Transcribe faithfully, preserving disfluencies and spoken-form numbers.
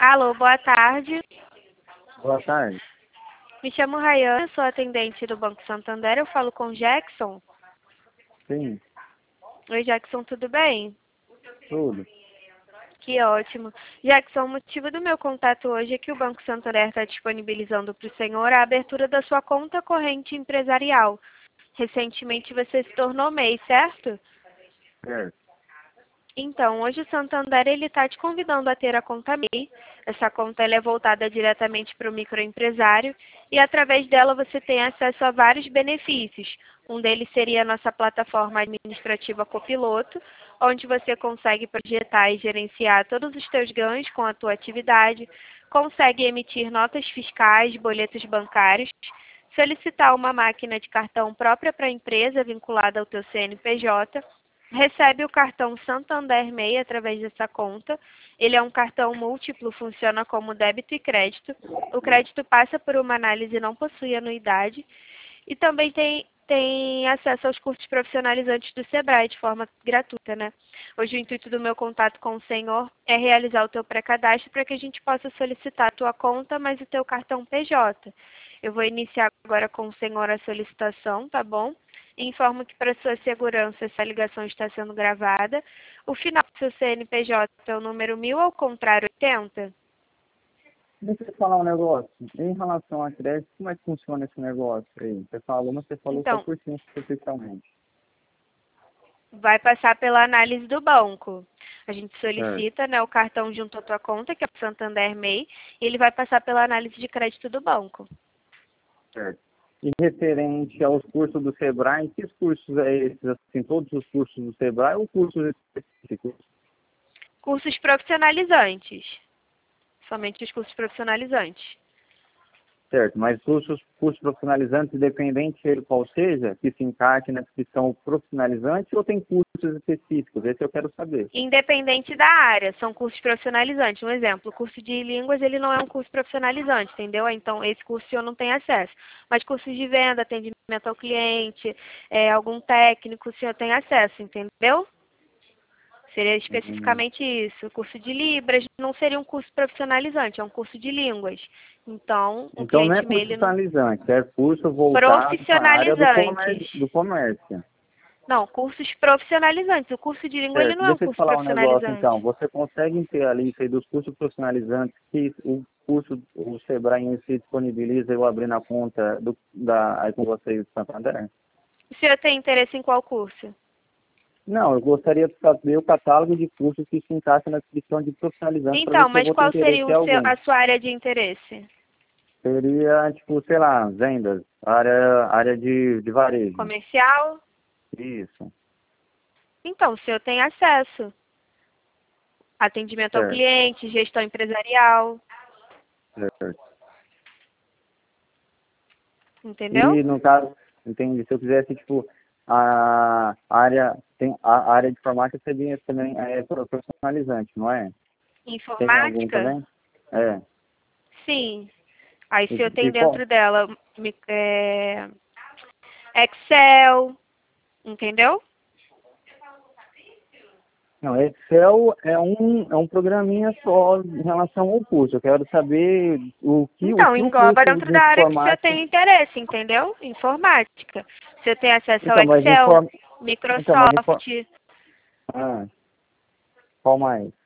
Alô, boa tarde. Boa tarde. Me chamo Rayane, sou atendente do Banco Santander. Eu falo com o Jackson. Sim, Oi, Jackson, tudo bem? tudo. Que ótimo. Jackson, o motivo do meu contato hoje é que o Banco Santander está disponibilizando para o senhor a abertura da sua conta corrente empresarial. Recentemente você se tornou M E I, certo? Certo. Então, hoje o Santander ele está te convidando a ter a conta M E I. Essa conta ela é voltada diretamente para o microempresário e através dela você tem acesso a vários benefícios. Um deles seria a nossa plataforma administrativa Copiloto, onde você consegue projetar e gerenciar todos os seus ganhos com a tua atividade, consegue emitir notas fiscais, boletos bancários, solicitar uma máquina de cartão própria para a empresa vinculada ao teu C N P J, recebe o cartão Santander M E I através dessa conta. Ele é um cartão múltiplo, funciona como débito e crédito. O crédito passa por uma análise e não possui anuidade. E também tem, tem acesso aos cursos profissionalizantes do Sebrae de forma gratuita, né? Hoje o intuito do meu contato com o senhor é realizar o teu pré-cadastro para que a gente possa solicitar a tua conta, mas o teu cartão P J. Eu vou iniciar agora com o senhor a solicitação, tá bom? Informo que para sua segurança essa ligação está sendo gravada. O final do seu C N P J é o número mil ao contrário oitenta? Deixa eu falar um negócio. Em relação a crédito, como é que funciona esse negócio aí? Você falou, mas você falou Então, só por cima superficialmente. vai passar pela análise do banco. A gente Certo, solicita, né, o cartão junto à tua conta, que é o Santander M E I, e ele vai passar pela análise de crédito do banco. certo. E referente aos cursos do Sebrae, que cursos é esses? Assim, todos os cursos do Sebrae ou cursos específicos? Cursos profissionalizantes. Somente os cursos profissionalizantes. Certo, mas cursos, cursos profissionalizantes, independente ele qual seja, que se encaixe na descrição profissionalizante ou tem cursos específicos? Esse eu quero saber. Independente da área, são cursos profissionalizantes. Um exemplo, o curso de línguas, ele não é um curso profissionalizante, entendeu? Então, esse curso eu não tenho acesso. Mas cursos de venda, atendimento ao cliente, é, algum técnico, o senhor tem acesso, entendeu? Seria Hum. especificamente isso. O curso de Libras não seria um curso profissionalizante, é um curso de línguas. Então, o Então não é cliente curso ele não... profissionalizante, é curso voltado para a área do Profissionalizantes. comércio, do comércio. Não, cursos profissionalizantes. O curso de língua, ele Certo, não é um deixa eu te curso falar um negócio então. profissionalizante. Você consegue ter a lista aí dos cursos profissionalizantes que o curso, o Sebrae em si disponibiliza eu abrir na conta do, da, aí com vocês do Santander? O senhor tem interesse em qual curso? Não, eu gostaria de saber o catálogo de cursos que se encaixa na descrição de profissionalizante para ver Então, se eu mas vou ter qual interesse seria em o seu, algum. a sua área de interesse? Seria, tipo, sei lá, vendas, área, área de, de varejo. Comercial? Isso, Então, o senhor tem acesso. Atendimento ao certo, cliente, gestão empresarial, certo. entendeu? E no caso, entende, se eu quisesse, tipo, a área, tem, a área de informática seria também é, profissionalizante, não é? Tem algum Informática? também? É. Sim. Aí o E, senhor tem e qual? dentro dela mi- é, Excel, entendeu? Não, Excel é um, é um programinha só em relação ao curso. Eu quero saber o que o, Então, que o engloba curso dentro de da área que o senhor informática. tem interesse, entendeu? Informática. O senhor tem acesso ao Então, mas Excel, inform, então, mas inform, Microsoft, ah, qual mais?